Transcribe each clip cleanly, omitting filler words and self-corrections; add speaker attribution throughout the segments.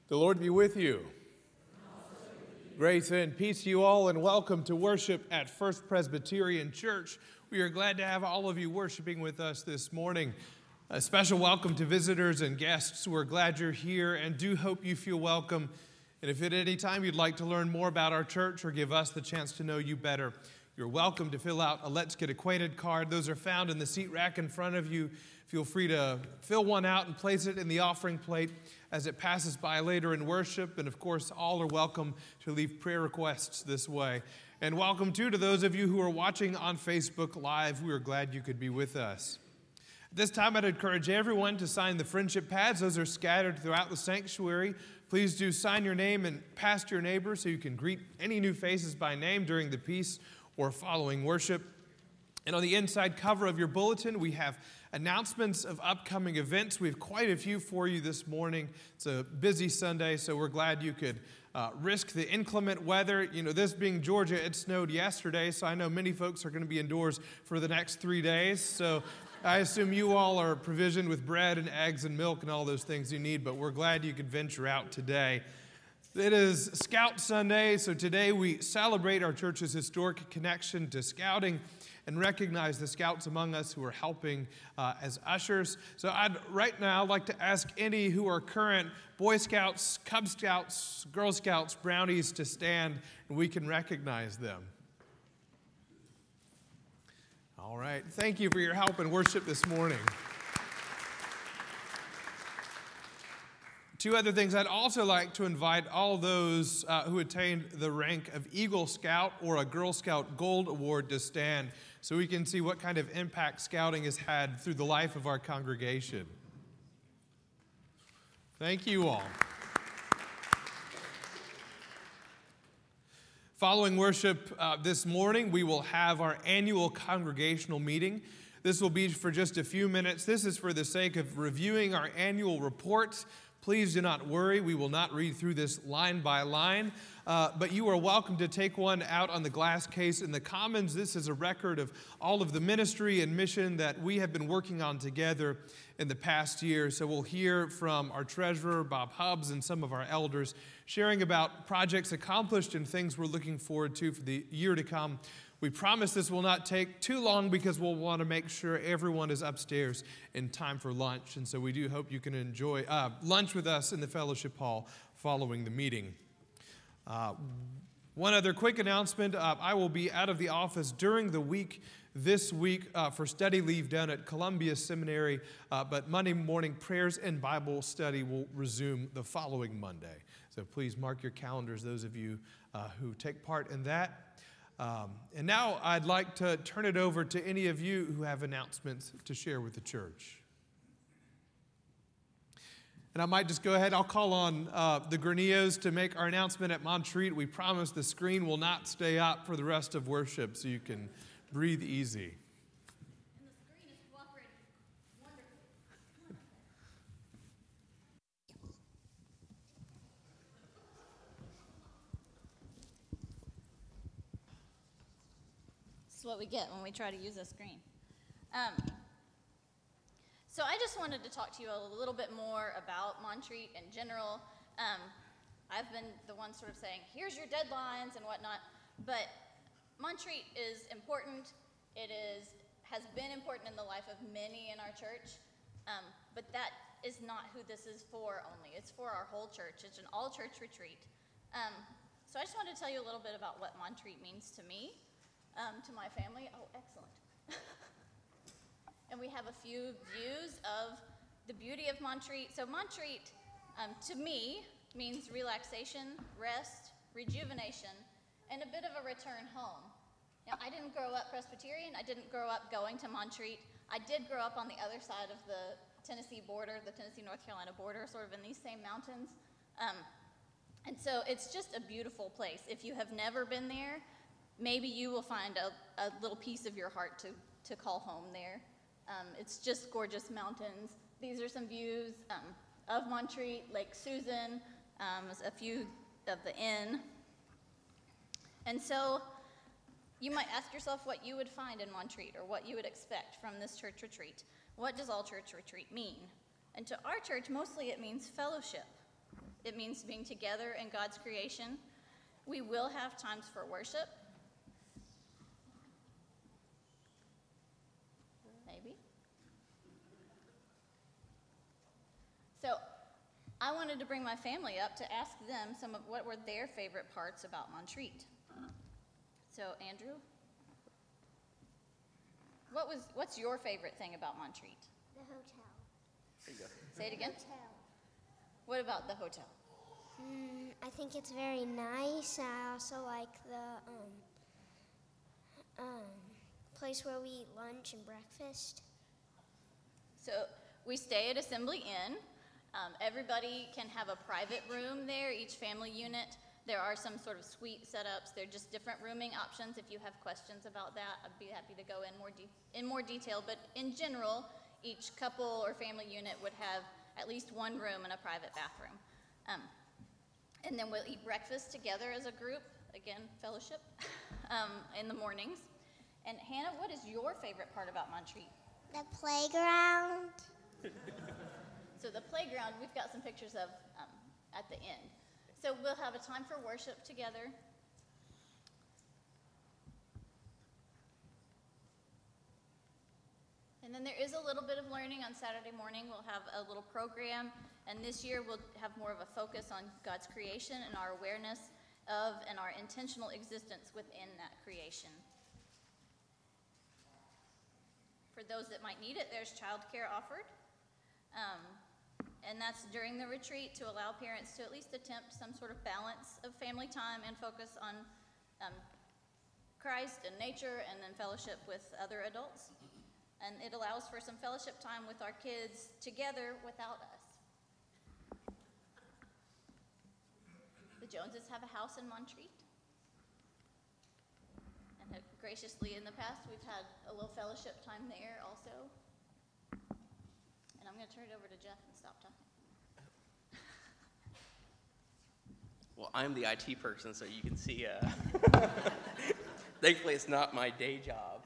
Speaker 1: The Lord be with you. Grace and peace to you all, and welcome to worship at First Presbyterian Church. We are glad to have all of you worshiping with us this morning. A special welcome to visitors and guests. We're glad you're here and do hope you feel welcome. And if at any time you'd like to learn more about our church or give us the chance to know you better, you're welcome to fill out a Let's Get Acquainted card. Those are found in the seat rack in front of you. Feel free to fill one out and place it in the offering plate as it passes by later in worship. And of course, all are welcome to leave prayer requests this way. And welcome too to those of you who are watching on Facebook Live. We are glad you could be with us. At this time, I'd encourage everyone to sign the friendship pads. Those are scattered throughout the sanctuary. Please do sign your name and pass to your neighbor so you can greet any new faces by name during the piece or following worship. And on the inside cover of your bulletin, we have announcements of upcoming events. We have quite a few for you this morning. It's a busy Sunday, so we're glad you could risk the inclement weather. You know, this being Georgia, it snowed yesterday, so I know many folks are going to be indoors for the next 3 days. So I assume you all are provisioned with bread and eggs and milk and all those things you need, but we're glad you could venture out today. It is Scout Sunday, so today we celebrate our church's historic connection to scouting and recognize the scouts among us who are helping as ushers. So I'd right now like to ask any who are current Boy Scouts, Cub Scouts, Girl Scouts, Brownies to stand and we can recognize them. All right, thank you for your help in worship this morning. Two other things. I'd also like to invite all those who attained the rank of Eagle Scout or a Girl Scout Gold Award to stand so we can see what kind of impact scouting has had through the life of our congregation. Thank you all. Following worship this morning, we will have our annual congregational meeting. This will be for just a few minutes. This is for the sake of reviewing our annual report. Please do not worry. We will not read through this line by line, but you are welcome to take one out on the glass case in the Commons. This is a record of all of the ministry and mission that we have been working on together in the past year. So we'll hear from our treasurer, Bob Hubbs, and some of our elders sharing about projects accomplished and things we're looking forward to for the year to come. We promise this will not take too long because we'll want to make sure everyone is upstairs in time for lunch. And so we do hope you can enjoy lunch with us in the fellowship hall following the meeting. One other quick announcement. I will be out of the office during the week this week for study leave down at Columbia Seminary, but Monday morning prayers and Bible study will resume the following Monday. So please mark your calendars, those of you who take part in that. And now I'd like to turn it over to any of you who have announcements to share with the church. And I might just go ahead. I'll call on the Granillos to make our announcement at Montreat. We promise the screen will not stay up for the rest of worship, so you can breathe easy.
Speaker 2: And the screen is cooperating wonderfully. This is what we get when we try to use a screen. So I just wanted to talk to you a little bit more about Montreat in general. I've been the one sort of saying, here's your deadlines and whatnot, but Montreat is important. It has been important in the life of many in our church, but that is not who this is for only. It's for our whole church. It's an all-church retreat. So I just wanted to tell you a little bit about what Montreat means to me, to my family. Oh, excellent. And we have a few views of the beauty of Montreat. So Montreat, to me, means relaxation, rest, rejuvenation, and a bit of a return home. Now, I didn't grow up Presbyterian. I didn't grow up going to Montreat. I did grow up on the other side of the Tennessee border, the Tennessee-North Carolina border, sort of in these same mountains. And so it's just a beautiful place. If you have never been there, maybe you will find a little piece of your heart to call home there. It's just gorgeous mountains. These are some views of Montreat, Lake Susan, a few of the inn. And so you might ask yourself what you would find in Montreat or what you would expect from this church retreat. What does all church retreat mean? And to our church, mostly it means fellowship. It means being together in God's creation. We will have times for worship. Maybe. So I wanted to bring my family up to ask them some of what were their favorite parts about Montreat. So Andrew, what's your favorite thing about Montreat?
Speaker 3: The hotel.
Speaker 4: There you go.
Speaker 2: Say it again.
Speaker 3: Hotel.
Speaker 2: What about the hotel?
Speaker 3: I think it's very nice. I also like the place where we eat lunch and breakfast.
Speaker 2: So we stay at Assembly Inn. Everybody can have a private room there, each family unit. There are some sort of suite setups. They're just different rooming options. If you have questions about that, I'd be happy to go in more detail. But in general, each couple or family unit would have at least one room and a private bathroom. And then we'll eat breakfast together as a group, again, fellowship, in the mornings. And Hannah, what is your favorite part about Montreat?
Speaker 3: The playground.
Speaker 2: So the playground, we've got some pictures of at the end. So we'll have a time for worship together. And then there is a little bit of learning on Saturday morning. We'll have a little program, and this year we'll have more of a focus on God's creation and our awareness of and our intentional existence within that creation. For those that might need it, there's childcare offered. And that's during the retreat to allow parents to at least attempt some sort of balance of family time and focus on Christ and nature and then fellowship with other adults. And it allows for some fellowship time with our kids together without us. The Joneses have a house in Montreat. And graciously in the past, we've had a little fellowship time there also. And I'm going to turn it over to Jeff and stop talking.
Speaker 4: Well, I'm the IT person, so you can see, thankfully it's not my day job.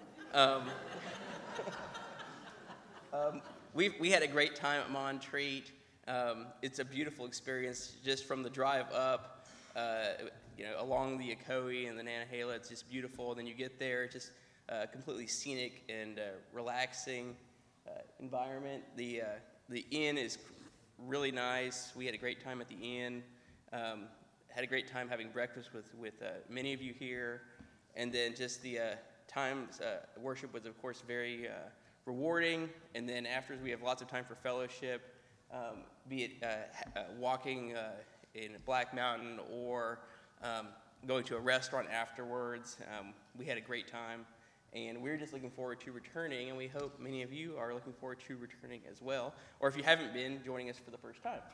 Speaker 4: We had a great time at Montreat. It's a beautiful experience just from the drive up, along the Ocoee and the Nantahala. It's just beautiful. And then you get there, it's just completely scenic and relaxing environment. The inn is really nice. We had a great time at the inn. Had a great time having breakfast with many of you here. And then just the worship was, of course, very rewarding. And then afterwards, we have lots of time for fellowship, be it walking in Black Mountain or going to a restaurant afterwards. We had a great time. And we're just looking forward to returning, and we hope many of you are looking forward to returning as well. Or if you haven't been, joining us for the first time.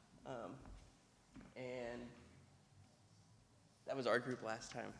Speaker 4: And that was our group last time.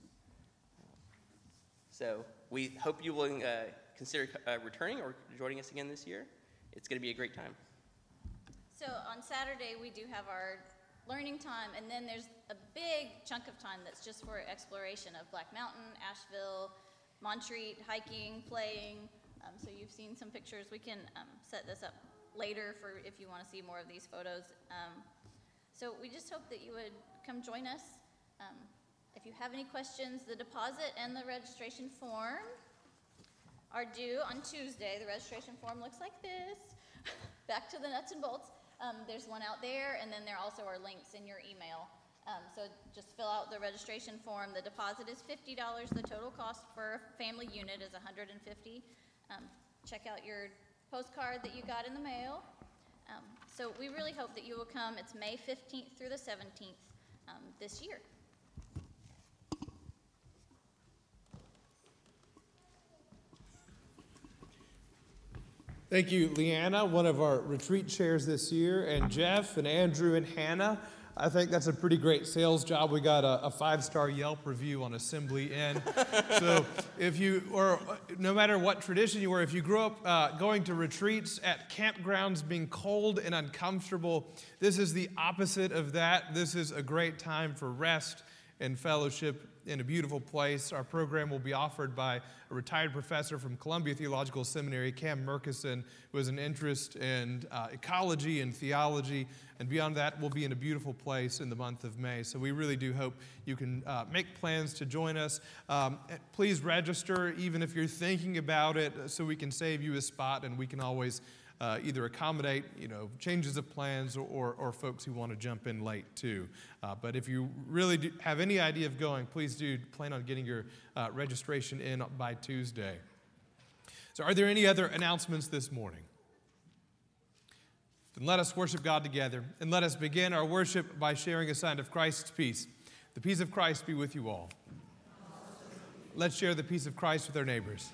Speaker 4: So we hope you will consider returning or joining us again this year. It's going to be a great time.
Speaker 2: So on Saturday, we do have our learning time, and then there's a big chunk of time that's just for exploration of Black Mountain, Asheville, Montreat, hiking, playing. So you've seen some pictures. We can set this up later for if you want to see more of these photos. So we just hope that you would come join us. If you have any questions, the deposit and the registration form are due on Tuesday. The registration form looks like this. Back to the nuts and bolts. There's one out there, and then there also are links in your email. So just fill out the registration form. The deposit is $50. The total cost for a family unit is $150. Check out your postcard that you got in the mail. So we really hope that you will come. It's May 15th through the 17th this year.
Speaker 1: Thank you, Leanna, one of our retreat chairs this year, and Jeff and Andrew and Hannah. I think that's a pretty great sales job. We got a 5-star Yelp review on Assembly Inn. So if you, or no matter what tradition you were, if you grew up going to retreats at campgrounds being cold and uncomfortable, this is the opposite of that. This is a great time for rest and fellowship in a beautiful place. Our program will be offered by a retired professor from Columbia Theological Seminary, Cam Murkison, who has an interest in ecology and theology, and beyond that, we'll be in a beautiful place in the month of May. So we really do hope you can make plans to join us. Please register, even if you're thinking about it, so we can save you a spot, and we can always either accommodate, changes of plans or folks who want to jump in late too. But if you really do have any idea of going, please do plan on getting your registration in by Tuesday. So are there any other announcements this morning? Then let us worship God together, and let us begin our worship by sharing a sign of Christ's peace. The peace of Christ be with you all. Let's share the peace of Christ with our neighbors.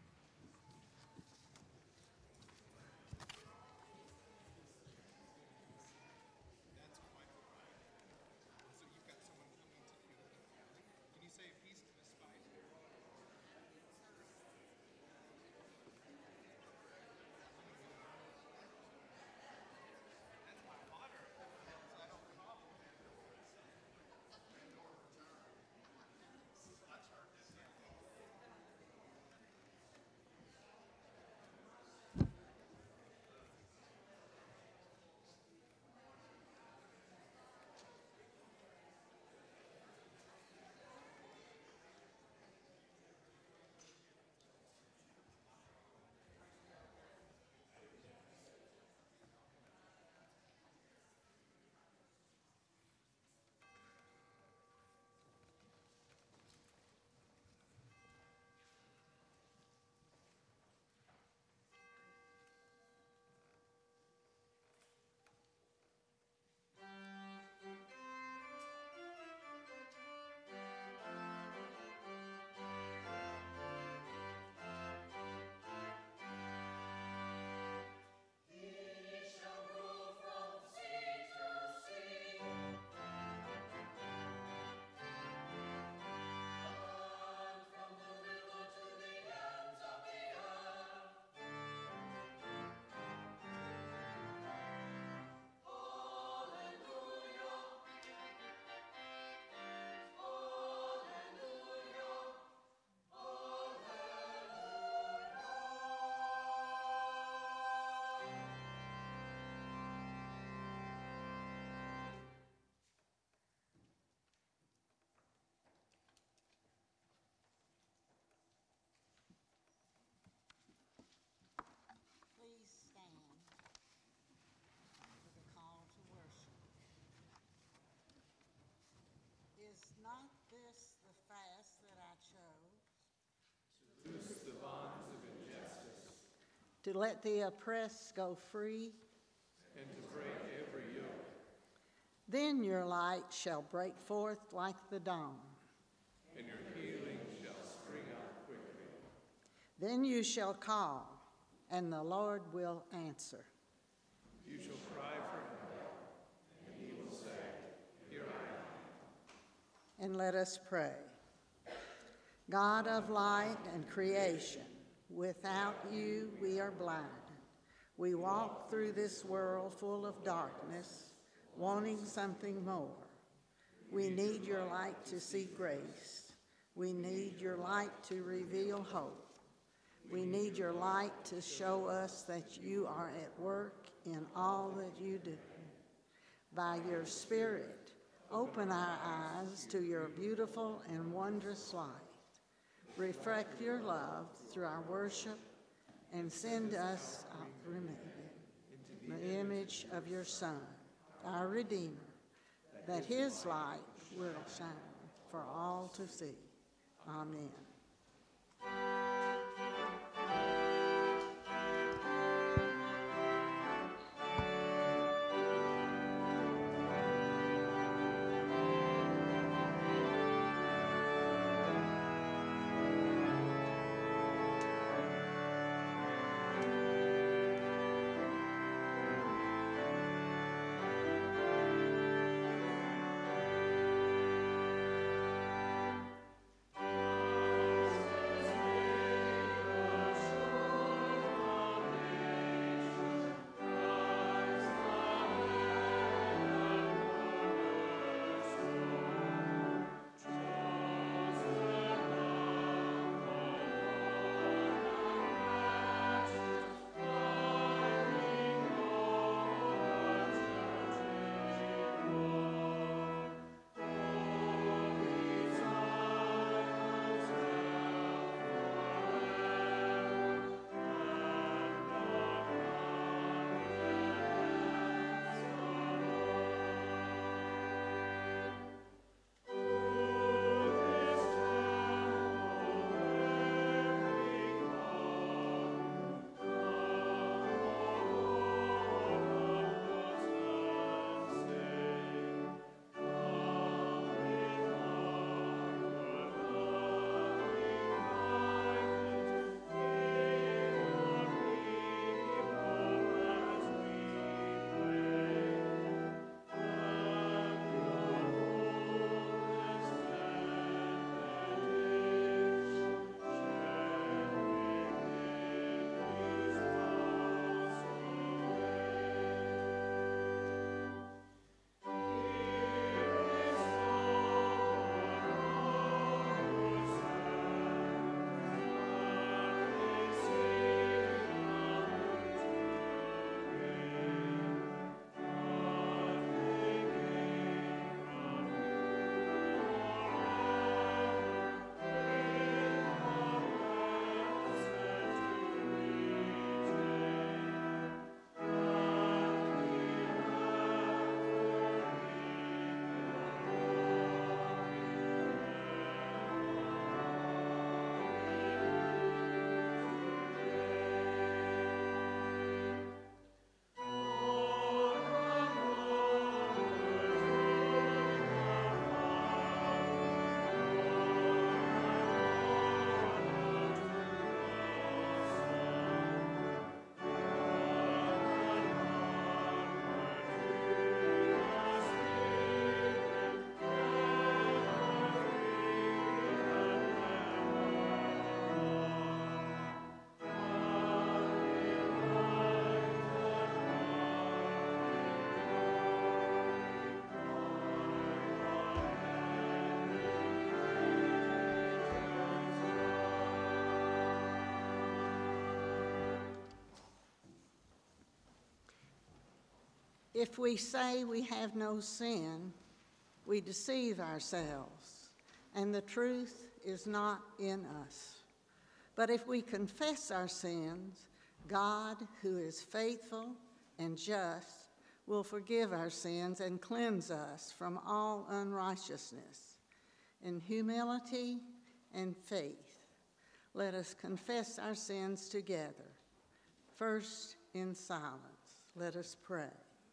Speaker 5: Is not this the fast that I chose?
Speaker 1: To loose the bonds of injustice.
Speaker 5: To let the oppressed go free.
Speaker 1: And to break every yoke.
Speaker 5: Then your light shall break forth like the dawn.
Speaker 1: And your healing shall spring up quickly.
Speaker 5: Then you shall call, and the Lord will answer.
Speaker 1: You shall cry for help, and he will say, Here I am.
Speaker 5: And let us pray. God of light and creation, without you we are blind. We walk through this world full of darkness, wanting something more. We need your light to see grace. We need your light to reveal hope. We need your light to show us that you are at work in all that you do. By your Spirit, open our eyes to your beautiful and wondrous light. Reflect your love through our worship and send us the image of your Son, our Redeemer, that his light will shine for all to see. Amen. If we say we have no sin, we deceive ourselves, and the truth is not in us. But if we confess our sins, God, who is faithful and just, will forgive our sins and cleanse us from all unrighteousness. In humility and faith, let us confess our sins together. First, in silence, let us pray.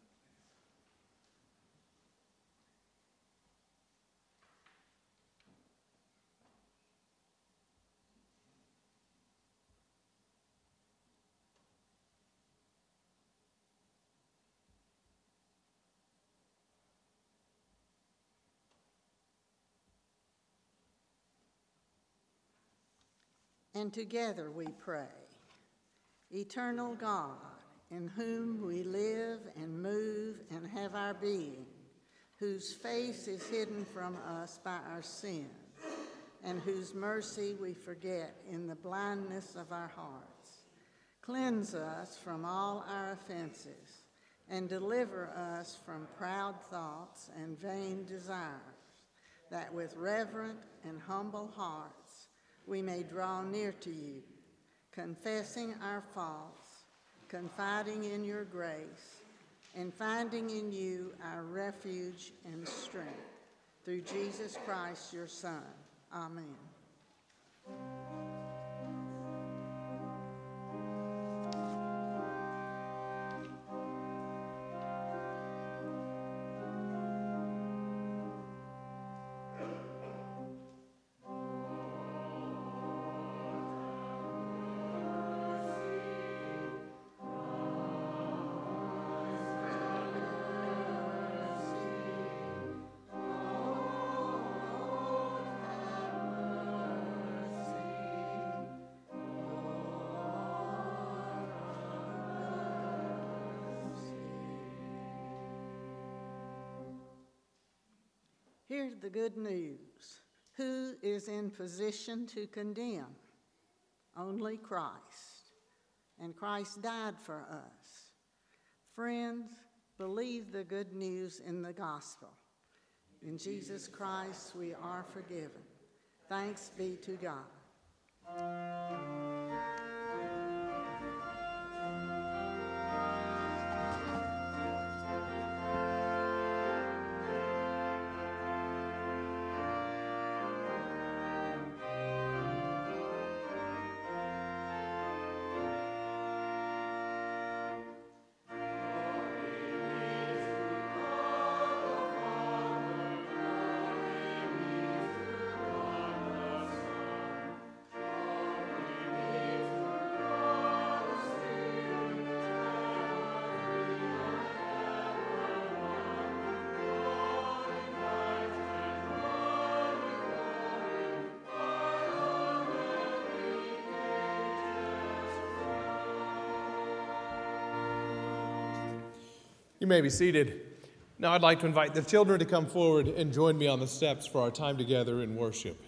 Speaker 5: And together we pray. Eternal God, in whom we live and move and have our being, whose face is hidden from us by our sin, and whose mercy we forget in the blindness of our hearts. Cleanse us from all our offenses, and deliver us from proud thoughts and vain desires, that with reverent and humble hearts we may draw near to you, confessing our faults, confiding in your grace, and finding in you our refuge and strength. Through Jesus Christ, your Son. Amen. Here's the good news. Who is in position to condemn? Only Christ. And Christ died for us. Friends, believe the good news in the gospel. In Jesus Christ we are forgiven. Thanks be to God.
Speaker 1: You may be seated. Now I'd like to invite the children to come forward and join me on the steps for our time together in worship.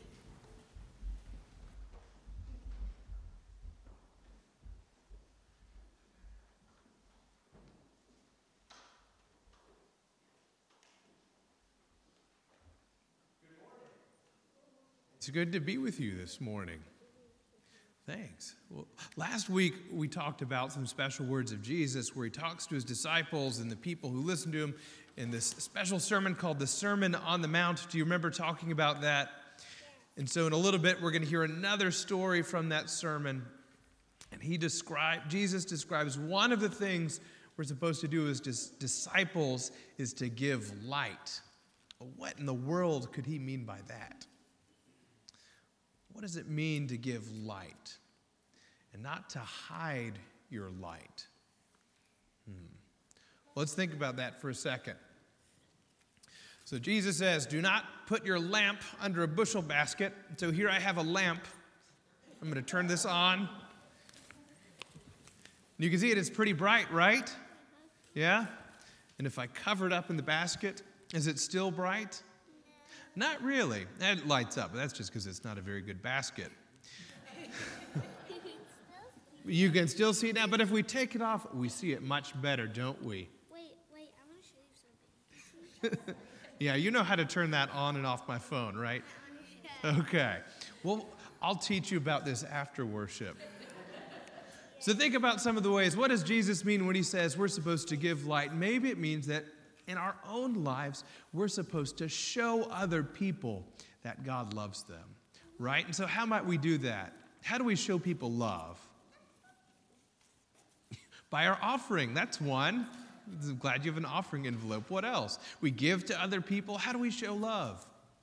Speaker 1: It's good to be with you this morning. Thanks. Well, last week we talked about some special words of Jesus where he talks to his disciples and the people who listen to him in this special sermon called the Sermon on the Mount. Do you remember talking about that? And so in a little bit we're going to hear another story from that sermon. And Jesus describes one of the things we're supposed to do as disciples is to give light. Well, what in the world could he mean by that? What does it mean to give light and not to hide your light? Let's think about that for a second. So Jesus says, do not put your lamp under a bushel basket. So here I have a lamp. I'm going to turn this on. You can see it's pretty bright, right? Yeah? And if I cover it up in the basket, is it still bright? Not really. It lights up, but that's just because it's not a very good basket. You can still see it now, but if we take it off, we see it much better, don't we?
Speaker 3: Wait, I want
Speaker 1: Yeah, you know how to turn that on and off my phone, right? Okay. Well, I'll teach you about this after worship. So think about some of the ways. What does Jesus mean when he says we're supposed to give light? Maybe it means that in our own lives, we're supposed to show other people that God loves them, right? And so how might we do that? How do we show people love? By our offering, that's one. I'm glad you have an offering envelope. What else? We give to other people. How do we show love?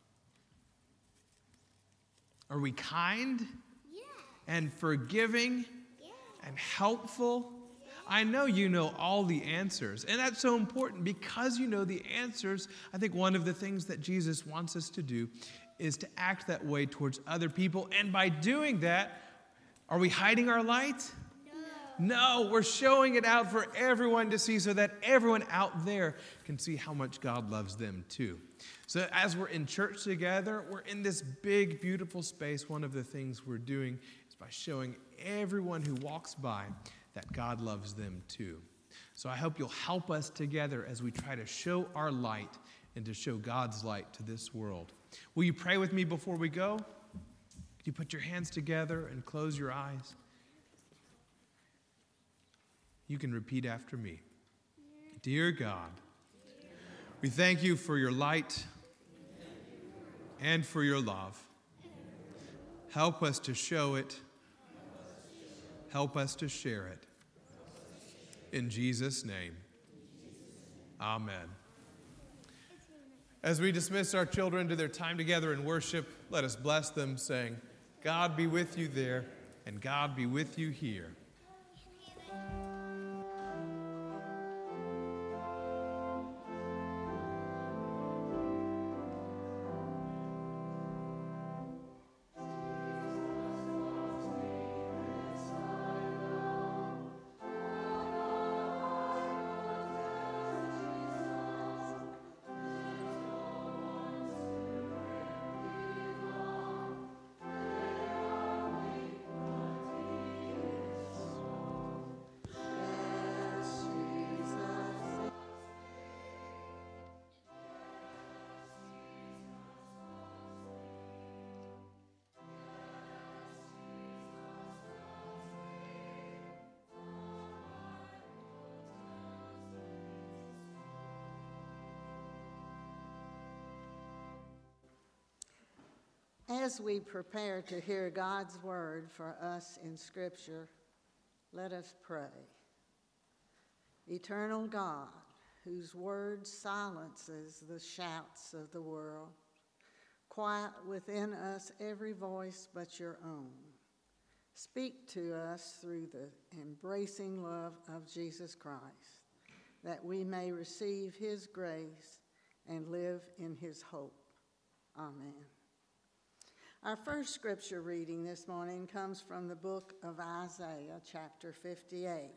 Speaker 1: Are we kind?
Speaker 3: Yeah.
Speaker 1: And forgiving?
Speaker 3: Yeah.
Speaker 1: And helpful? I know you know all the answers, and that's so important because you know the answers. I think one of the things that Jesus wants us to do is to act that way towards other people, and by doing that, are we hiding our light? No, we're showing it out for everyone to see so that everyone out there can see how much God loves them too. So as we're in church together, we're in this big, beautiful space. One of the things we're doing is by showing everyone who walks by that God loves them too. So I hope you'll help us together as we try to show our light and to show God's light to this world. Will you pray with me before we go? Could you put your hands together and close your eyes? You can repeat after me. Dear God, we thank you for your light and for your love. Help us to show it. Help us to share it. In Jesus' name, amen. As we dismiss our children to their time together in worship, let us bless them, saying, God be with you there, and God be with you here.
Speaker 5: As we prepare to hear God's word for us in Scripture, let us pray. Eternal God, whose word silences the shouts of the world, quiet within us every voice but your own. Speak to us through the embracing love of Jesus Christ, that we may receive his grace and live in his hope. Amen. Our first scripture reading this morning comes from the book of Isaiah, chapter 58.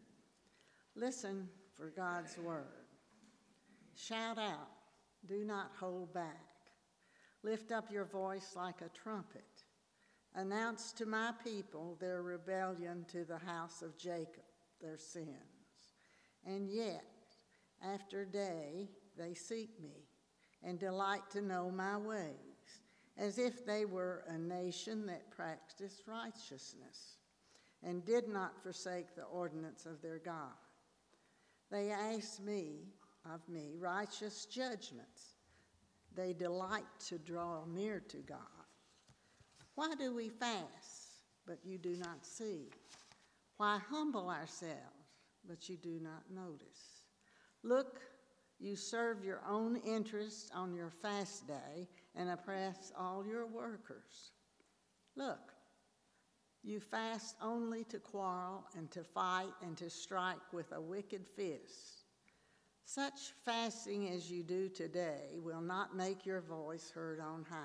Speaker 5: Listen for God's word. Shout out, do not hold back. Lift up your voice like a trumpet. Announce to my people their rebellion, to the house of Jacob their sins. And yet, after day, they seek me and delight to know my ways, as if they were a nation that practiced righteousness and did not forsake the ordinance of their God. They ask me, of me, righteous judgments. They delight to draw near to God. Why do we fast, but you do not see? Why humble ourselves, but you do not notice? Look, you serve your own interests on your fast day and oppress all your workers. Look, you fast only to quarrel and to fight and to strike with a wicked fist. Such fasting as you do today will not make your voice heard on high.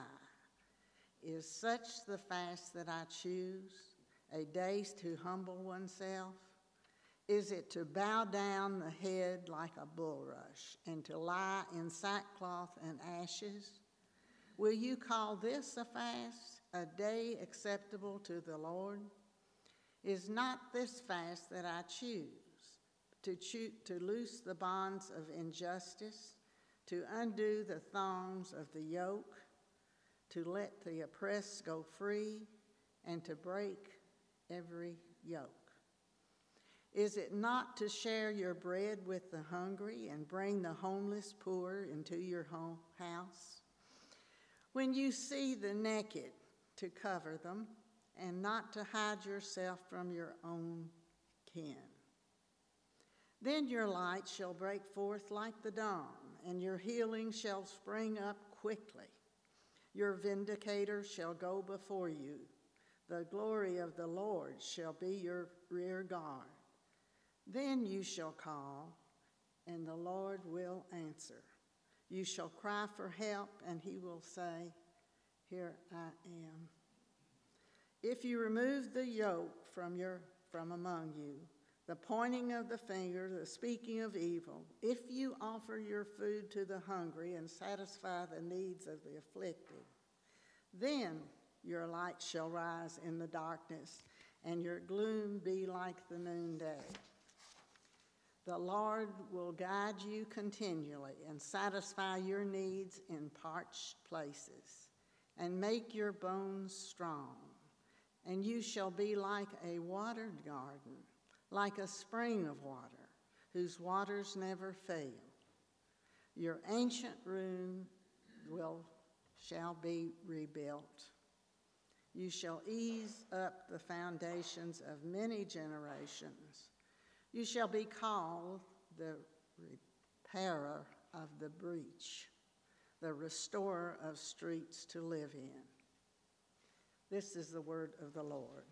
Speaker 5: Is such the fast that I choose, a day to humble oneself? Is it to bow down the head like a bulrush and to lie in sackcloth and ashes? Will you call this a fast, a day acceptable to the Lord? Is not this fast that I choose, to loose the bonds of injustice, to undo the thongs of the yoke, to let the oppressed go free, and to break every yoke? Is it not to share your bread with the hungry and bring the homeless poor into your home house? When you see the naked, to cover them, and not to hide yourself from your own kin. Then your light shall break forth like the dawn, and your healing shall spring up quickly. Your vindicator shall go before you. The glory of the Lord shall be your rear guard. Then you shall call, and the Lord will answer. You shall cry for help, and he will say, here I am. If you remove the yoke from among you, the pointing of the finger, the speaking of evil, if you offer your food to the hungry and satisfy the needs of the afflicted, then your light shall rise in the darkness, and your gloom be like the noonday. The Lord will guide you continually and satisfy your needs in parched places, and make your bones strong. And you shall be like a watered garden, like a spring of water, whose waters never fail. Your ancient ruin shall be rebuilt. You shall ease up the foundations of many generations. You shall be called the repairer of the breach, the restorer of streets to live in. This is the word of the Lord.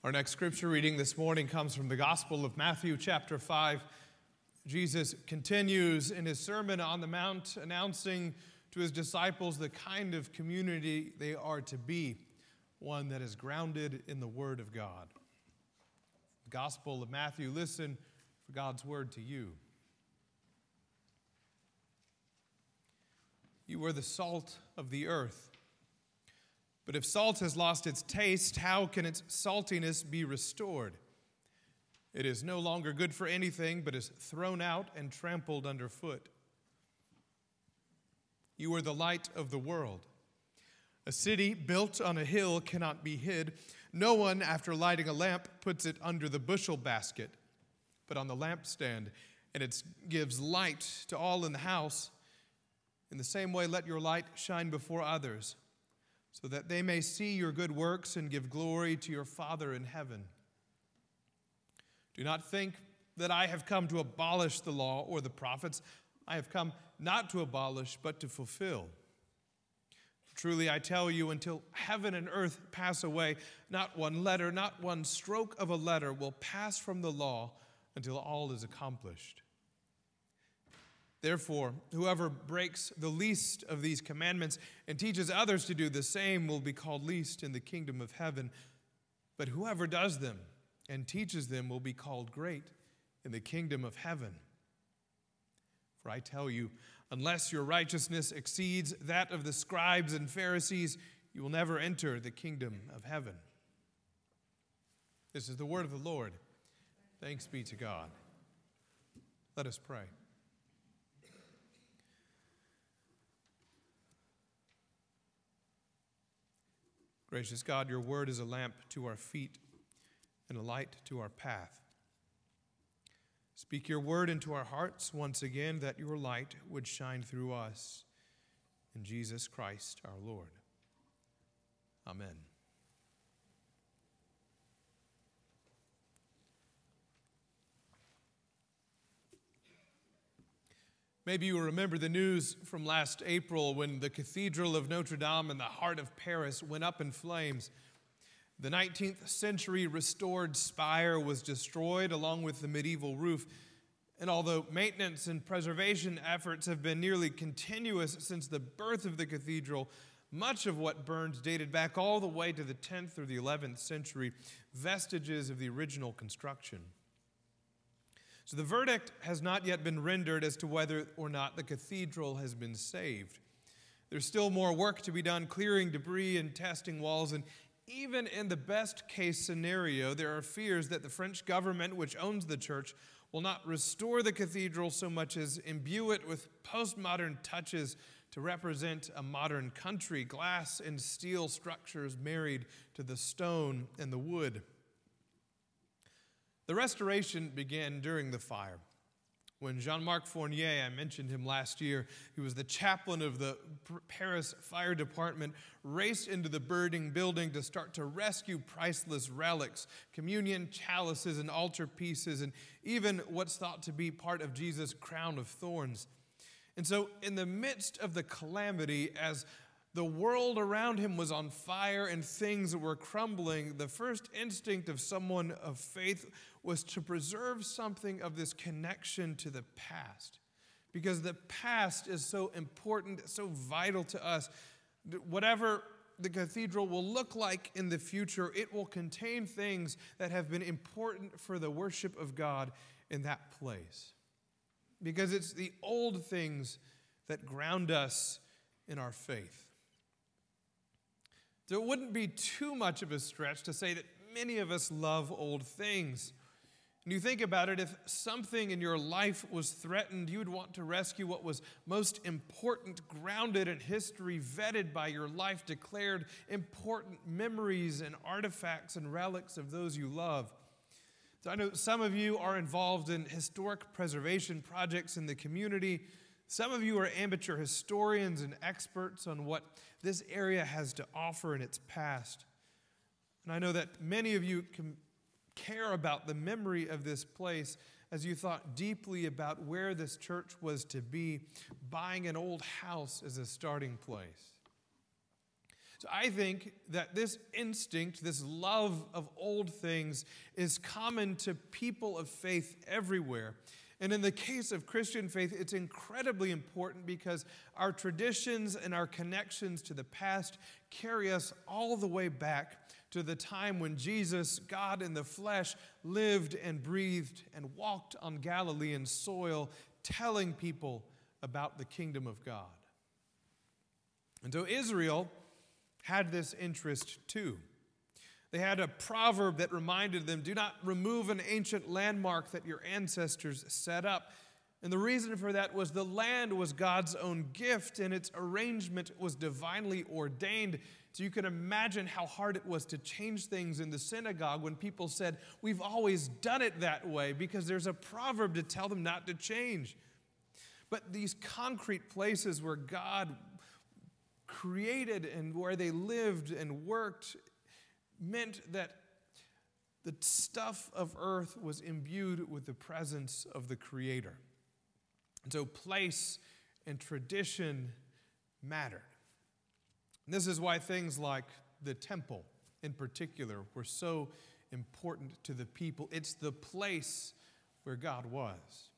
Speaker 1: Our next scripture reading this morning comes from the Gospel of Matthew, chapter 5. Jesus continues in his Sermon on the Mount, announcing to his disciples the kind of community they are to be, one that is grounded in the Word of God. The Gospel of Matthew, listen for God's word to you. You are the salt of the earth. But if salt has lost its taste, how can its saltiness be restored? It is no longer good for anything, but is thrown out and trampled underfoot. You are the light of the world. A city built on a hill cannot be hid. No one, after lighting a lamp, puts it under the bushel basket, but on the lampstand, and it gives light to all in the house. In the same way, let your light shine before others, so that they may see your good works and give glory to your Father in heaven. Do not think that I have come to abolish the law or the prophets. I have come not to abolish, but to fulfill. Truly, I tell you, until heaven and earth pass away, not one letter, not one stroke of a letter will pass from the law until all is accomplished. Therefore, whoever breaks the least of these commandments and teaches others to do the same will be called least in the kingdom of heaven. But whoever does them and teaches them will be called great in the kingdom of heaven. For I tell you, unless your righteousness exceeds that of the scribes and Pharisees, you will never enter the kingdom of heaven. This is the word of the Lord. Thanks be to God. Let us pray. Gracious God, your word is a lamp to our feet and a light to our path. Speak your word into our hearts once again, that your light would shine through us. In Jesus Christ our Lord. Amen. Maybe you remember the news from last April when the Cathedral of Notre Dame in the heart of Paris went up in flames. The 19th century restored spire was destroyed along with the medieval roof. And although maintenance and preservation efforts have been nearly continuous since the birth of the cathedral, much of what burned dated back all the way to the 10th or the 11th century, vestiges of the original construction. So the verdict has not yet been rendered as to whether or not the cathedral has been saved. There's still more work to be done clearing debris and testing walls, and even in the best case scenario, there are fears that the French government, which owns the church, will not restore the cathedral so much as imbue it with postmodern touches to represent a modern country, glass and steel structures married to the stone and the wood. The restoration began during the fire. When Jean-Marc Fournier, I mentioned him last year, he was the chaplain of the Paris Fire Department, raced into the burning building to start to rescue priceless relics, communion chalices and altar pieces, and even what's thought to be part of Jesus' crown of thorns. And so in the midst of the calamity, as the world around him was on fire and things were crumbling, the first instinct of someone of faith was to preserve something of this connection to the past. Because the past is so important, so vital to us. Whatever the cathedral will look like in the future, it will contain things that have been important for the worship of God in that place. Because it's the old things that ground us in our faith. So it wouldn't be too much of a stretch to say that many of us love old things. And you think about it, if something in your life was threatened, you would want to rescue what was most important, grounded in history, vetted by your life, declared important memories and artifacts and relics of those you love. So I know some of you are involved in historic preservation projects in the community. Some of you are amateur historians and experts on what this area has to offer in its past. And I know that many of you can care about the memory of this place as you thought deeply about where this church was to be, buying an old house as a starting place. So I think that this instinct, this love of old things, is common to people of faith everywhere. And in the case of Christian faith, it's incredibly important because our traditions and our connections to the past carry us all the way back to the time when Jesus, God in the flesh, lived and breathed and walked on Galilean soil, telling people about the kingdom of God. And so Israel had this interest too. They had a proverb that reminded them, do not remove an ancient landmark that your ancestors set up. And the reason for that was the land was God's own gift, and its arrangement was divinely ordained. So you can imagine how hard it was to change things in the synagogue when people said, we've always done it that way, because there's a proverb to tell them not to change. But these concrete places where God created and where they lived and worked meant that the stuff of earth was imbued with the presence of the Creator. And so place and tradition mattered. And this is why things like the temple in particular were so important to the people. It's the place where God was.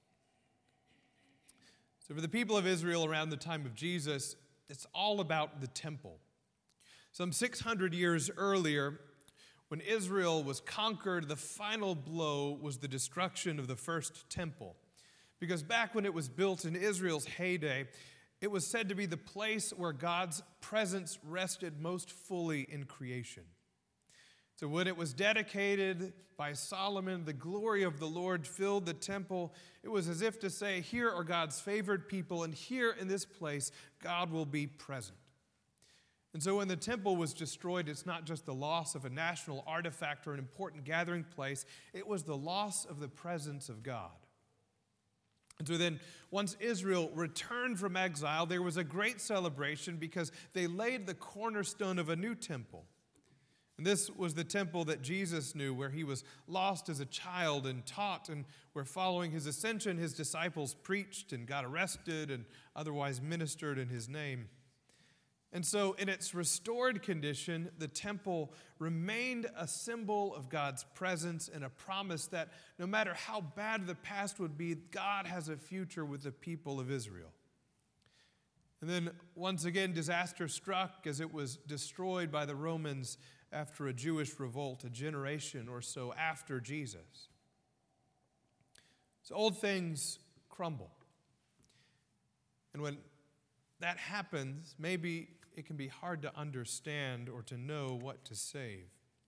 Speaker 1: So for the people of Israel around the time of Jesus, it's all about the temple. Some 600 years earlier, when Israel was conquered, the final blow was the destruction of the first temple. Because back when it was built in Israel's heyday, it was said to be the place where God's presence rested most fully in creation. So when it was dedicated by Solomon, the glory of the Lord filled the temple. It was as if to say, here are God's favored people, and here in this place, God will be present. And so when the temple was destroyed, it's not just the loss of a national artifact or an important gathering place, it was the loss of the presence of God. And so then, once Israel returned from exile, there was a great celebration because they laid the cornerstone of a new temple. And this was the temple that Jesus knew, where he was lost as a child and taught, and where following his ascension, his disciples preached and got arrested and otherwise ministered in his name. And so in its restored condition, the temple remained a symbol of God's presence and a promise that no matter how bad the past would be, God has a future with the people of Israel. And then once again, disaster struck as it was destroyed by the Romans after a Jewish revolt, a generation or so after Jesus. So old things crumble. And when that happens, maybe it can be hard to understand or to know what to save.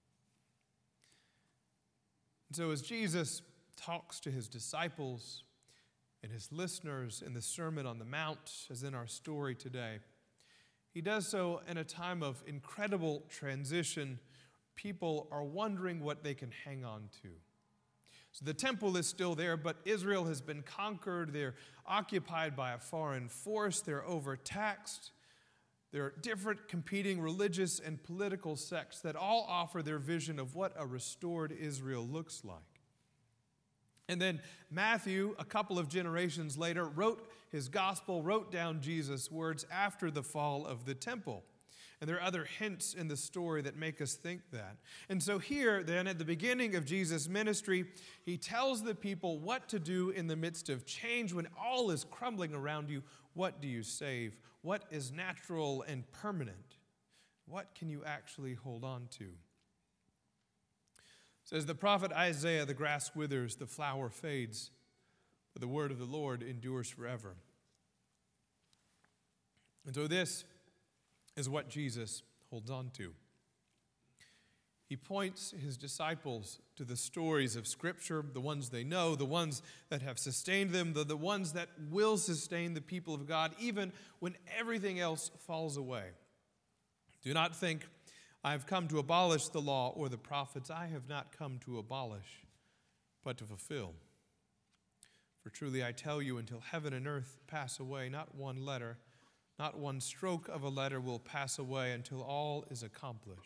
Speaker 1: And so as Jesus talks to his disciples and his listeners in the Sermon on the Mount, as in our story today, he does so in a time of incredible transition. People are wondering what they can hang on to. So the temple is still there, but Israel has been conquered. They're occupied by a foreign force. They're overtaxed. There are different competing religious and political sects that all offer their vision of what a restored Israel looks like. And then Matthew, a couple of generations later, wrote his gospel, wrote down Jesus' words after the fall of the temple. And there are other hints in the story that make us think that. And so here, then, at the beginning of Jesus' ministry, he tells the people what to do in the midst of change. When all is crumbling around you, what do you save? What is natural and permanent? What can you actually hold on to? Says the prophet Isaiah, the grass withers, the flower fades, but the word of the Lord endures forever. And so this is what Jesus holds on to. He points his disciples to the stories of Scripture, the ones they know, the ones that have sustained them, the ones that will sustain the people of God, even when everything else falls away. Do not think, I have come to abolish the law or the prophets. I have not come to abolish, but to fulfill. For truly I tell you, until heaven and earth pass away, not one letter, not one stroke of a letter will pass away until all is accomplished.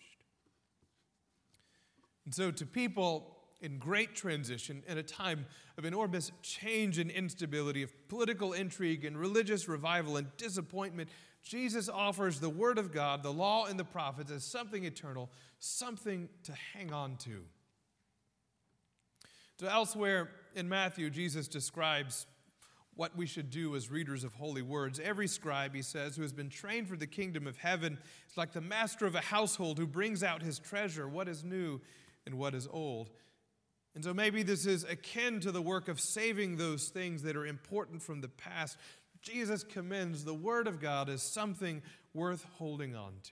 Speaker 1: And so to people in great transition, in a time of enormous change and instability, of political intrigue and religious revival and disappointment, Jesus offers the Word of God, the law and the prophets, as something eternal, something to hang on to. So elsewhere in Matthew, Jesus describes what we should do as readers of holy words. Every scribe, he says, who has been trained for the kingdom of heaven is like the master of a household who brings out his treasure, what is new and what is old. And so maybe this is akin to the work of saving those things that are important from the past. Jesus commends the Word of God as something worth holding on to.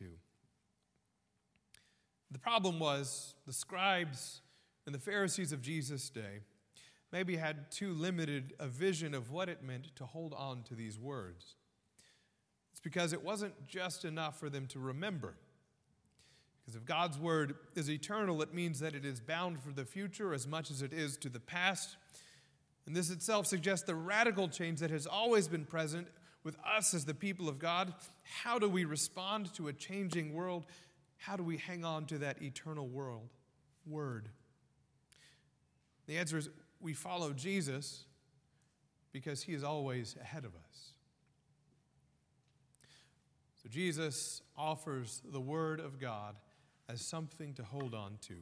Speaker 1: The problem was the scribes and the Pharisees of Jesus' day maybe had too limited a vision of what it meant to hold on to these words. It's because it wasn't just enough for them to remember. Because if God's word is eternal, it means that it is bound for the future as much as it is to the past. And this itself suggests the radical change that has always been present with us as the people of God. How do we respond to a changing world? How do we hang on to that eternal word? The answer is we follow Jesus because he is always ahead of us. So Jesus offers the Word of God as something to hold on to.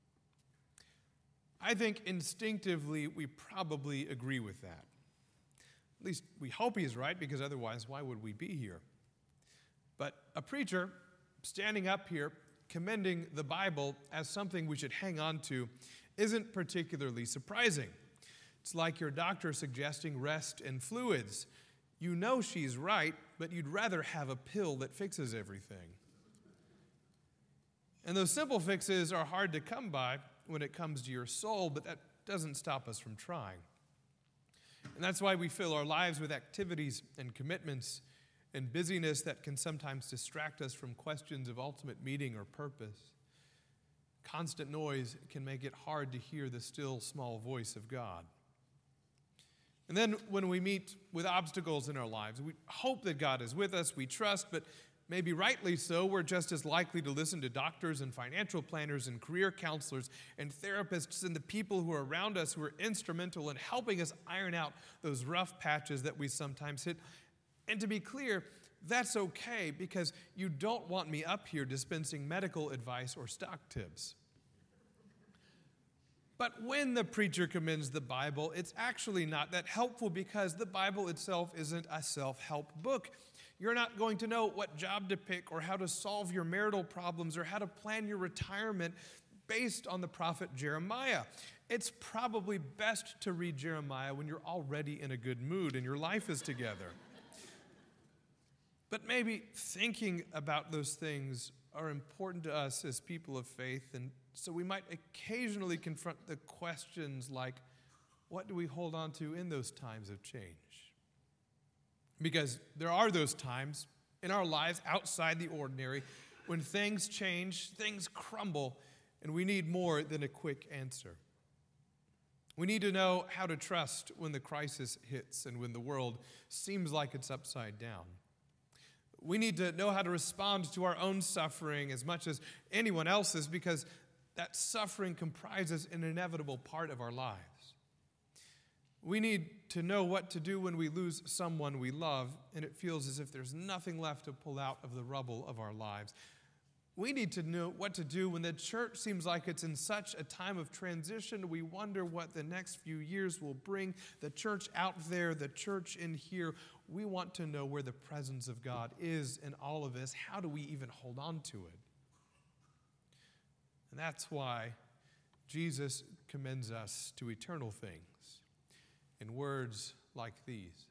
Speaker 1: I think instinctively we probably agree with that. At least we hope he's right, because otherwise why would we be here? But a preacher standing up here commending the Bible as something we should hang on to isn't particularly surprising. It's like your doctor suggesting rest and fluids. You know she's right, but you'd rather have a pill that fixes everything. And those simple fixes are hard to come by when it comes to your soul, but that doesn't stop us from trying. And that's why we fill our lives with activities and commitments and busyness that can sometimes distract us from questions of ultimate meaning or purpose. Constant noise can make it hard to hear the still, small voice of God. And then when we meet with obstacles in our lives, we hope that God is with us, we trust, but maybe rightly so, we're just as likely to listen to doctors and financial planners and career counselors and therapists and the people who are around us who are instrumental in helping us iron out those rough patches that we sometimes hit. And to be clear, that's okay, because you don't want me up here dispensing medical advice or stock tips. But when the preacher commends the Bible, it's actually not that helpful, because the Bible itself isn't a self-help book. You're not going to know what job to pick or how to solve your marital problems or how to plan your retirement based on the prophet Jeremiah. It's probably best to read Jeremiah when you're already in a good mood and your life is together. But maybe thinking about those things are important to us as people of faith, and so we might occasionally confront the questions like, what do we hold on to in those times of change? Because there are those times in our lives outside the ordinary when things change, things crumble, and we need more than a quick answer. We need to know how to trust when the crisis hits and when the world seems like it's upside down. We need to know how to respond to our own suffering as much as anyone else's, because that suffering comprises an inevitable part of our lives. We need to know what to do when we lose someone we love and it feels as if there's nothing left to pull out of the rubble of our lives. We need to know what to do when the church seems like it's in such a time of transition. We wonder what the next few years will bring. The church out there, the church in here. We want to know where the presence of God is in all of this. How do we even hold on to it? And that's why Jesus commends us to eternal things in words like these.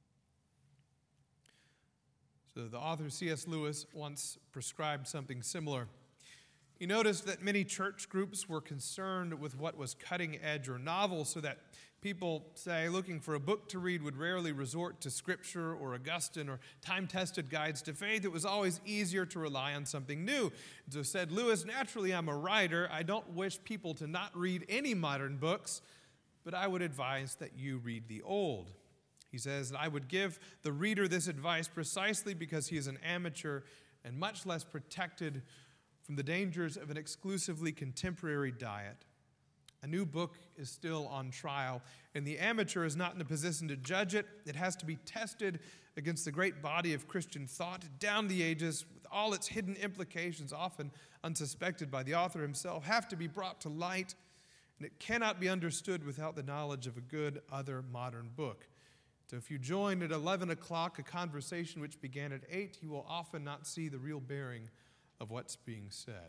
Speaker 1: So the author C.S. Lewis once prescribed something similar. He noticed that many church groups were concerned with what was cutting edge or novel, so that people, say, looking for a book to read would rarely resort to Scripture or Augustine or time-tested guides to faith. It was always easier to rely on something new. And so said Lewis, naturally I'm a writer. I don't wish people to not read any modern books, but I would advise that you read the old. He says, I would give the reader this advice precisely because he is an amateur and much less protected from the dangers of an exclusively contemporary diet. A new book is still on trial, and the amateur is not in a position to judge it. It has to be tested against the great body of Christian thought down the ages, with all its hidden implications, often unsuspected by the author himself, have to be brought to light, and it cannot be understood without the knowledge of a good other modern book. So if you join at 11 o'clock a conversation which began at 8, you will often not see the real bearing of what's being said.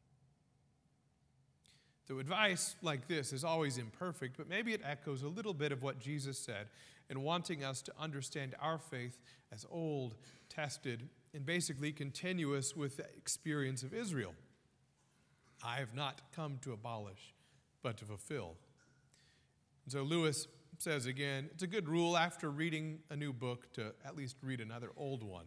Speaker 1: So advice like this is always imperfect, but maybe it echoes a little bit of what Jesus said in wanting us to understand our faith as old, tested, and basically continuous with the experience of Israel. I have not come to abolish, but to fulfill. And so Lewis says again, it's a good rule after reading a new book to at least read another old one.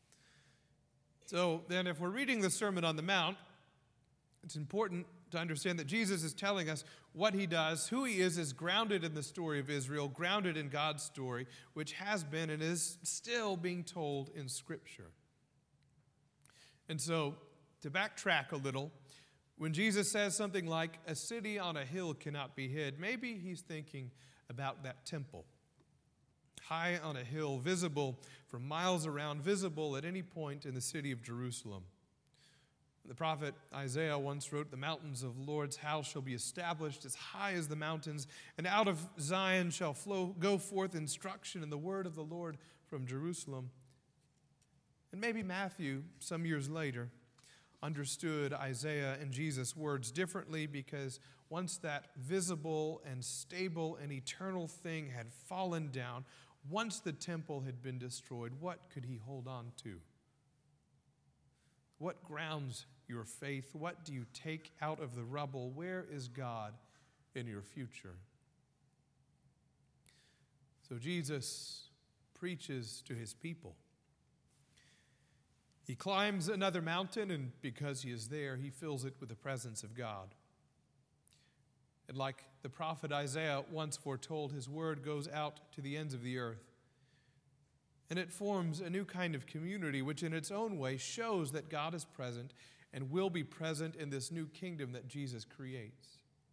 Speaker 1: So then if we're reading the Sermon on the Mount, it's important to understand that Jesus is telling us what he does, who he is grounded in the story of Israel, grounded in God's story, which has been and is still being told in Scripture. And so, to backtrack a little, when Jesus says something like, a city on a hill cannot be hid, maybe he's thinking about that temple. High on a hill, visible for miles around, visible at any point in the city of Jerusalem. The prophet Isaiah once wrote, the mountains of the Lord's house shall be established as high as the mountains, and out of Zion shall go forth instruction and the word of the Lord from Jerusalem. And maybe Matthew, some years later, understood Isaiah and Jesus' words differently because once that visible and stable and eternal thing had fallen down, once the temple had been destroyed, what could he hold on to? What grounds your faith? What do you take out of the rubble? Where is God in your future? So Jesus preaches to his people. He climbs another mountain, and because he is there, he fills it with the presence of God. And like the prophet Isaiah once foretold, his word goes out to the ends of the earth. And it forms a new kind of community, which in its own way shows that God is present and will be present in this new kingdom that Jesus creates.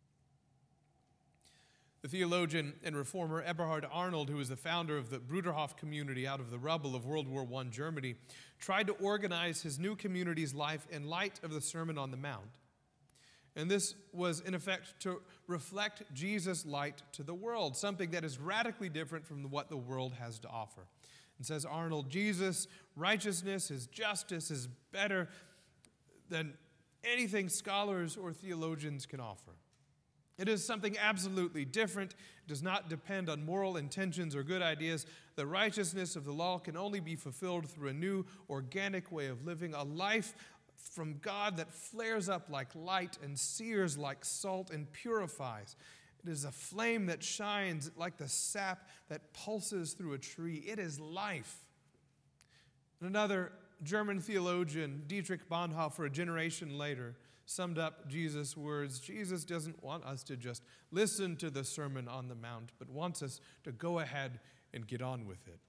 Speaker 1: The theologian and reformer Eberhard Arnold, who was the founder of the Bruderhof community out of the rubble of World War I Germany, tried to organize his new community's life in light of the Sermon on the Mount. And this was, in effect, to reflect Jesus' light to the world, something that is radically different from what the world has to offer. And says Arnold, Jesus' righteousness, his justice is better than anything scholars or theologians can offer. It is something absolutely different. It does not depend on moral intentions or good ideas. The righteousness of the law can only be fulfilled through a new, organic way of living, a life from God that flares up like light and sears like salt and purifies. It is a flame that shines like the sap that pulses through a tree. It is life. And another German theologian, Dietrich Bonhoeffer, a generation later, summed up Jesus' words. Jesus doesn't want us to just listen to the Sermon on the Mount, but wants us to go ahead and get on with it.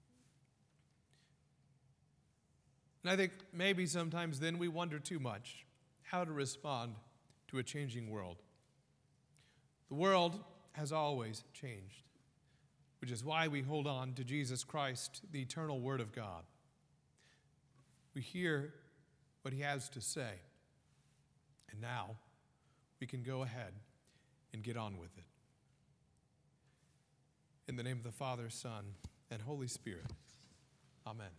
Speaker 1: And I think maybe sometimes then we wonder too much how to respond to a changing world. The world has always changed, which is why we hold on to Jesus Christ, the eternal Word of God. We hear what he has to say, and now we can go ahead and get on with it. In the name of the Father, Son, and Holy Spirit, amen.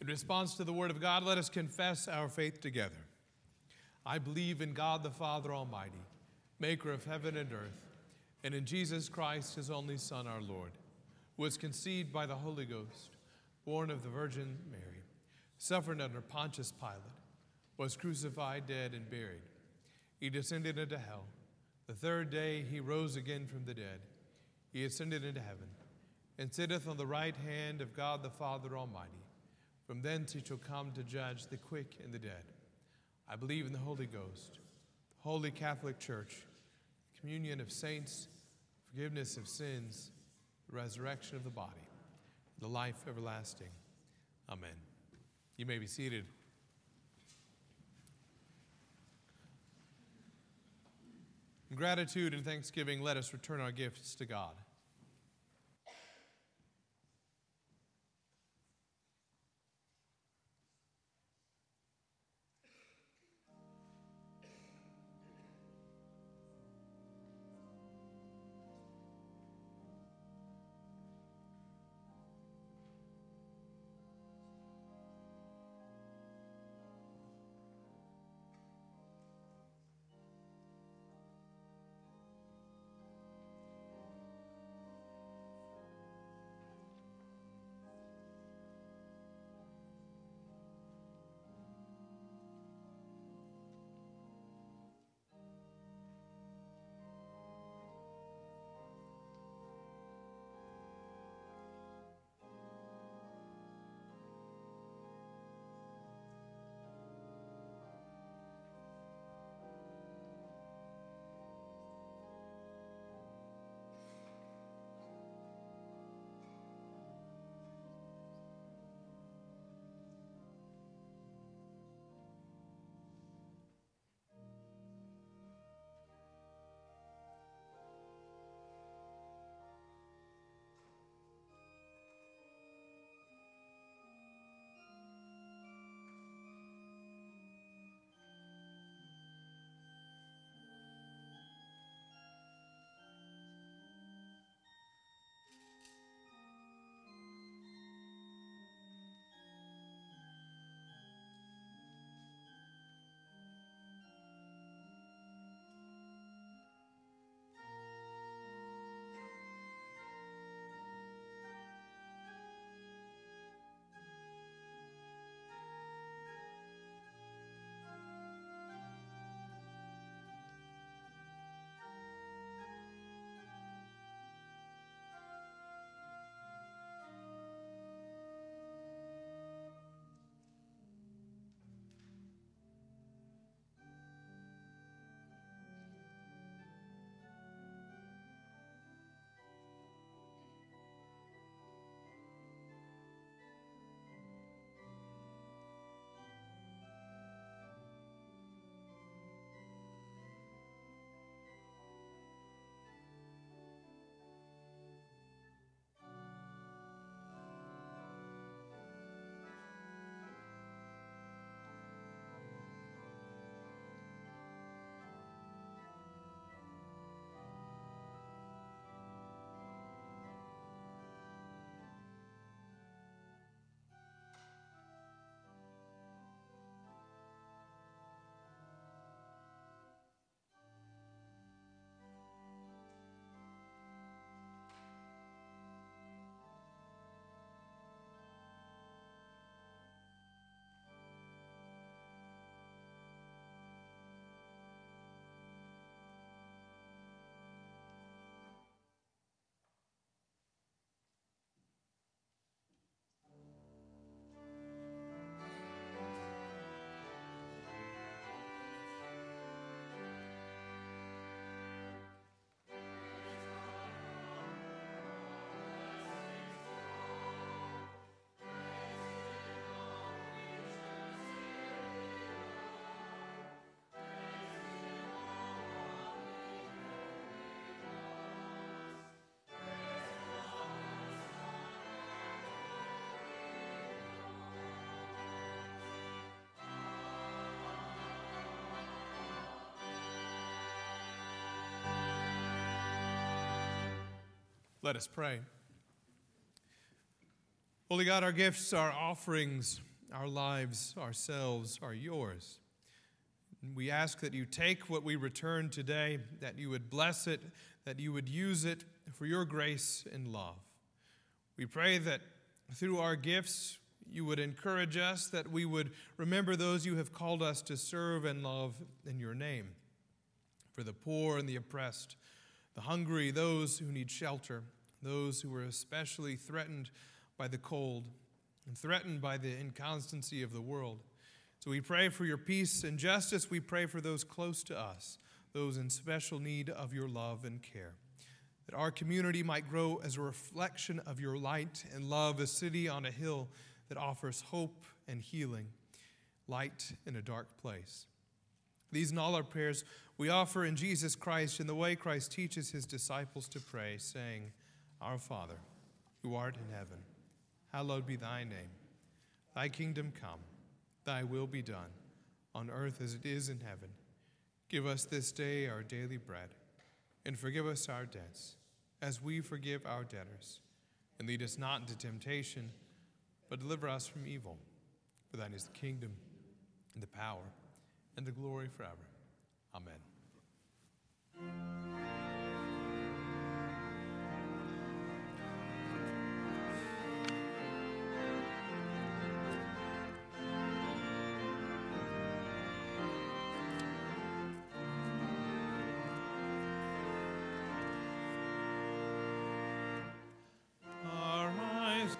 Speaker 1: In response to the word of God, let us confess our faith together. I believe in God the Father Almighty, maker of heaven and earth, and in Jesus Christ, his only Son, our Lord, who was conceived by the Holy Ghost, born of the Virgin Mary, suffered under Pontius Pilate, was crucified, dead, and buried. He descended into hell. The third day he rose again from the dead. He ascended into heaven, and sitteth on the right hand of God the Father Almighty. From thence he shall come to judge the quick and the dead. I believe in the Holy Ghost, the Holy Catholic Church, the communion of saints, forgiveness of sins, the resurrection of the body, the life everlasting. Amen. You may be seated. In gratitude and thanksgiving, let us return our gifts to God. Let us pray. Holy God, our gifts, our offerings our lives, ourselves, are yours. We ask that you take what we return today, that you would bless it, that you would use it for your grace and love. We pray that through our gifts, you would encourage us, that we would remember those you have called us to serve and love in your name. For the poor and the oppressed, the hungry, those who need shelter, those who are especially threatened by the cold and threatened by the inconstancy of the world. So we pray for your peace and justice. We pray for those close to us, those in special need of your love and care, that our community might grow as a reflection of your light and love, a city on a hill that offers hope and healing, light in a dark place. These and all our prayers we offer in Jesus Christ in the way Christ teaches his disciples to pray, saying, Our Father, who art in heaven, hallowed be thy name. Thy kingdom come, thy will be done, on earth as it is in heaven. Give us this day our daily bread, and forgive us our debts, as we forgive our debtors. And lead us not into temptation, but deliver us from evil. For thine is the kingdom, and the power, and the glory forever. Amen. Arise.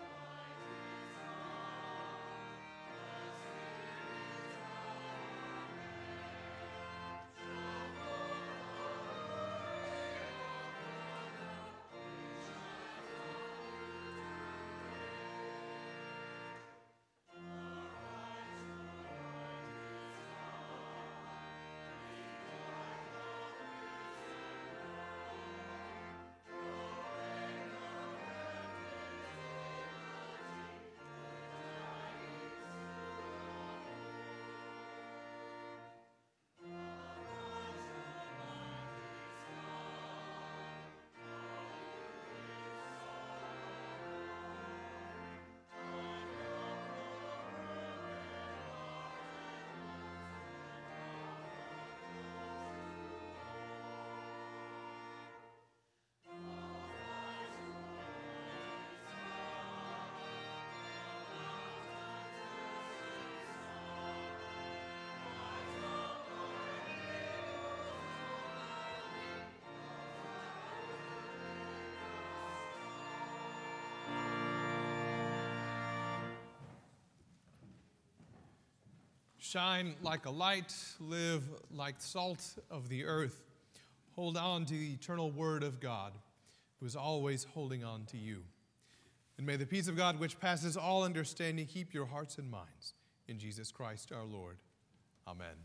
Speaker 1: Shine like a light, live like salt of the earth. Hold on to the eternal word of God, who is always holding on to you. And may the peace of God, which passes all understanding, keep your hearts and minds in Jesus Christ our Lord. Amen.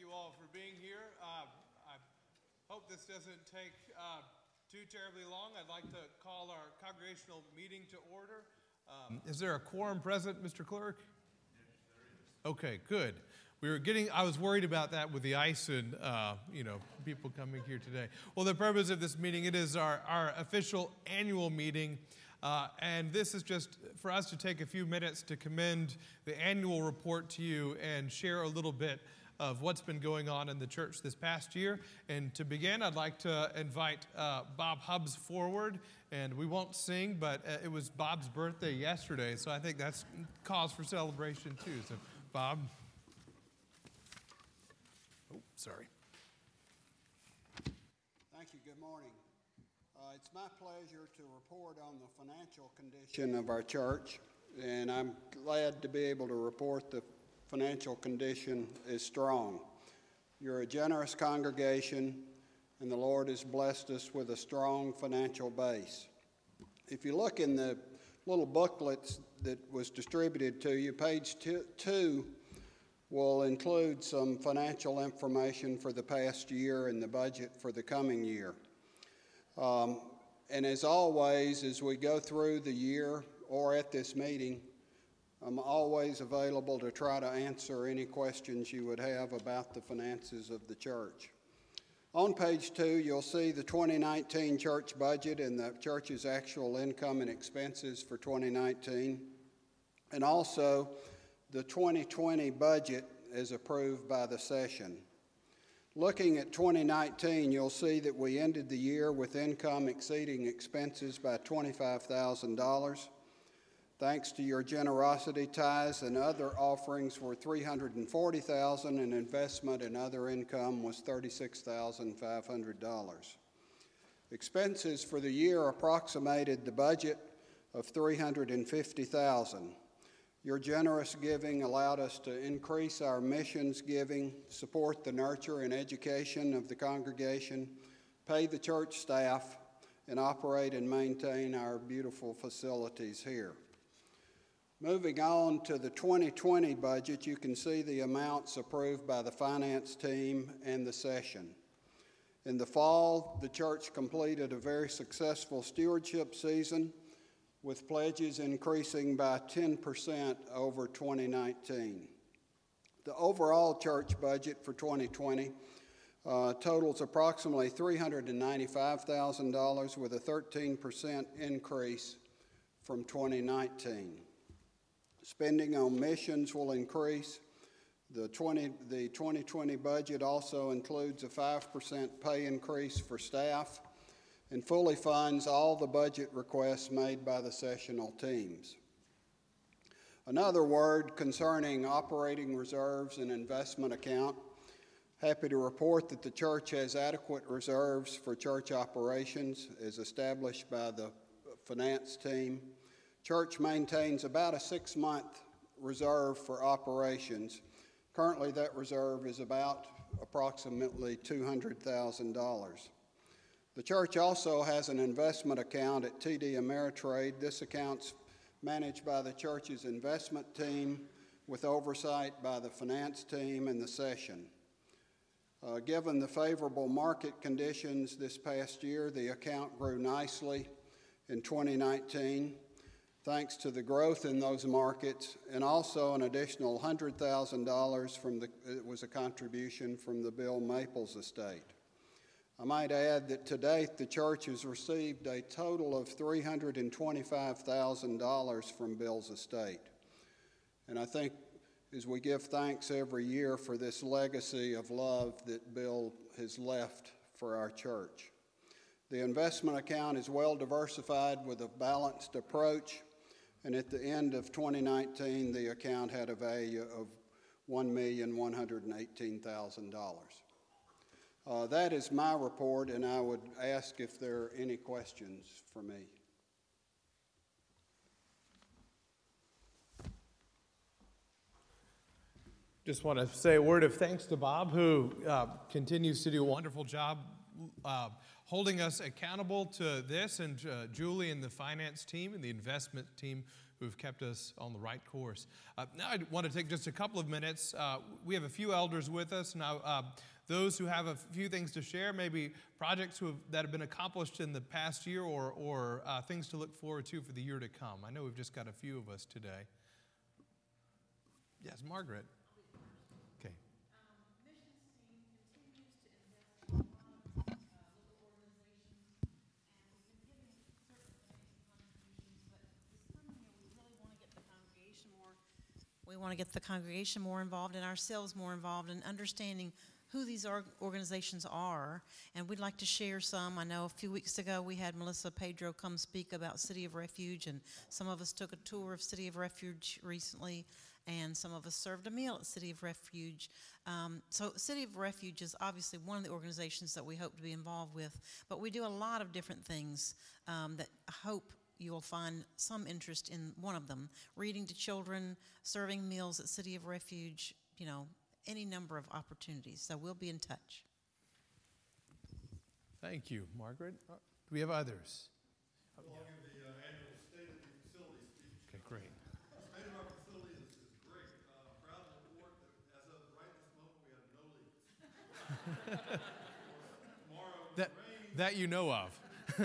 Speaker 1: you all for being here. I hope this doesn't take too terribly long. I'd like to call our congregational meeting to order. Is there a quorum present, Mr. Clerk? Yes, there is. Okay, good. I was worried about that with the ice and, people coming here today. Well, the purpose of this meeting, it is our official annual meeting. And this is just for us to take a few minutes to commend the annual report to you and share a little bit of what's been going on in the church this past year. And to begin, I'd like to invite Bob Hubbs forward. And we won't sing, but it was Bob's birthday yesterday, so I think that's cause for celebration too. So, Bob. Oh, sorry.
Speaker 6: Thank you. Good morning. It's my pleasure to report on the financial condition of our church, and I'm glad to be able to report the financial condition is strong. You're a generous congregation, and the Lord has blessed us with a strong financial base. If you look in the little booklets that was distributed to you, page 2 will include some financial information for the past year and the budget for the coming year. And as always, as we go through the year or at this meeting, I'm always available to try to answer any questions you would have about the finances of the church. On page 2, you'll see the 2019 church budget and the church's actual income and expenses for 2019, and also the 2020 budget as approved by the session. Looking at 2019, you'll see that we ended the year with income exceeding expenses by $25,000. Thanks to your generosity, tithes and other offerings were $340,000, and investment and other income was $36,500. Expenses for the year approximated the budget of $350,000. Your generous giving allowed us to increase our missions giving, support the nurture and education of the congregation, pay the church staff, and operate and maintain our beautiful facilities here. Moving on to the 2020 budget, you can see the amounts approved by the finance team and the session. In the fall, the church completed a very successful stewardship season, with pledges increasing by 10% over 2019. The overall church budget for 2020 totals approximately $395,000, with a 13% increase from 2019. Spending on missions will increase. The 2020 budget also includes a 5% pay increase for staff and fully funds all the budget requests made by the sessional teams. Another word concerning operating reserves and investment account. Happy to report that the church has adequate reserves for church operations as established by the finance team. Church maintains about a 6-month reserve for operations. Currently, that reserve is about approximately $200,000. The church also has an investment account at TD Ameritrade. This account's managed by the church's investment team with oversight by the finance team and the session. Given the favorable market conditions this past year, the account grew nicely in 2019, thanks to the growth in those markets, and also an additional $100,000 it was a contribution from the Bill Maples estate. I might add that to date, the church has received a total of $325,000 from Bill's estate. And I think as we give thanks every year for this legacy of love that Bill has left for our church. The investment account is well diversified with a balanced approach, and at the end of 2019, the account had a value of $1,118,000. That is my report, and I would ask if there are any questions for me.
Speaker 1: Just want to say a word of thanks to Bob, who continues to do a wonderful job holding us accountable to this, and Julie and the finance team and the investment team who have kept us on the right course. Now I want to take just a couple of minutes. We have a few elders with us. Now, those who have a few things to share, maybe projects that have been accomplished in the past year or things to look forward to for the year to come. I know we've just got a few of us today. Yes, Margaret. Okay.
Speaker 7: Missions team continues to invest in a lot of local organizations, and we've been giving certain financial contributions, but this coming year we really want to get the congregation more. We want to get the congregation more involved and ourselves more involved in understanding who these organizations are, and we'd like to share some. I know a few weeks ago we had Melissa Pedro come speak about City of Refuge, and some of us took a tour of City of Refuge recently, and some of us served a meal at City of Refuge. So City of Refuge is obviously one of the organizations that we hope to be involved with, but we do a lot of different things that I hope you'll find some interest in one of them. Reading to children, serving meals at City of Refuge, any number of opportunities. So we'll be in touch.
Speaker 1: Thank you, Margaret. Do we have others?
Speaker 8: I'll give the annual State of the Facility speech.
Speaker 1: Okay, great.
Speaker 8: The state of our facility is great. Proud to report that as of right this moment, we have no leaks. Tomorrow,
Speaker 1: That you know of.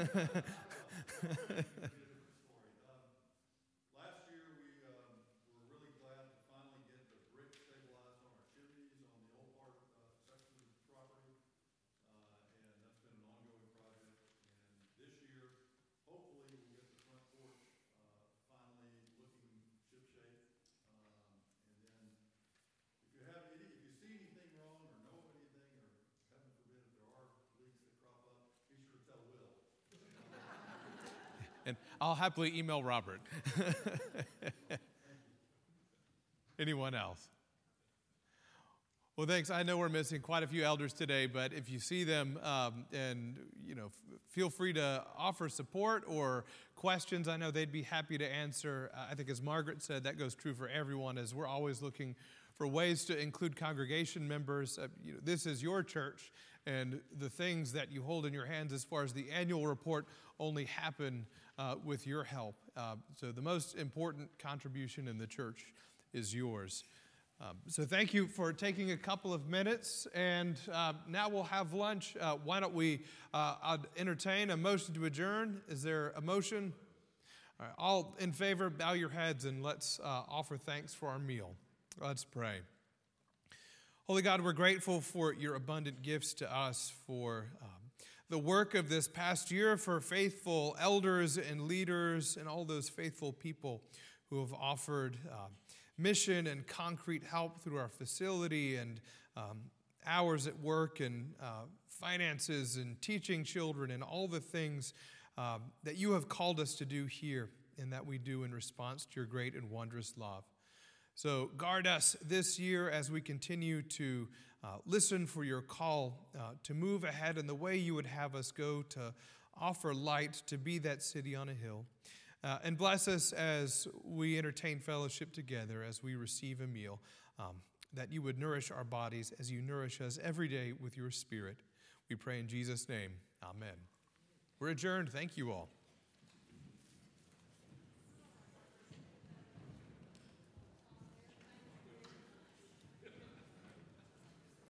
Speaker 8: Last year, we were really glad to finally get the brick stabilized on our chimneys on the old part section of the property, and that's been an ongoing project. And this year, hopefully, we'll get the front porch finally looking shipshape. And then, if you see anything wrong or know of anything, or heaven forbid if there are leaks that crop up, be sure to tell Will.
Speaker 1: And I'll happily email Robert. Anyone else? Well, thanks. I know we're missing quite a few elders today, but if you see them, feel free to offer support or questions. I know they'd be happy to answer. I think, as Margaret said, that goes true for everyone, as we're always looking for ways to include congregation members. This is your church, and the things that you hold in your hands as far as the annual report only happen with your help. So the most important contribution in the church is yours. So thank you for taking a couple of minutes, and now we'll have lunch. Why don't we entertain a motion to adjourn? Is there a motion? All right, all in favor, bow your heads, and let's offer thanks for our meal. Let's pray. Holy God, we're grateful for your abundant gifts to us, for the work of this past year, for faithful elders and leaders and all those faithful people who have offered mission and concrete help through our facility and hours at work and finances and teaching children and all the things that you have called us to do here and that we do in response to your great and wondrous love. So guard us this year as we continue to listen for your call to move ahead in the way you would have us go, to offer light, to be that city on a hill. And bless us as we entertain fellowship together, as we receive a meal, that you would nourish our bodies as you nourish us every day with your Spirit. We pray in Jesus' name. Amen. We're adjourned. Thank you all.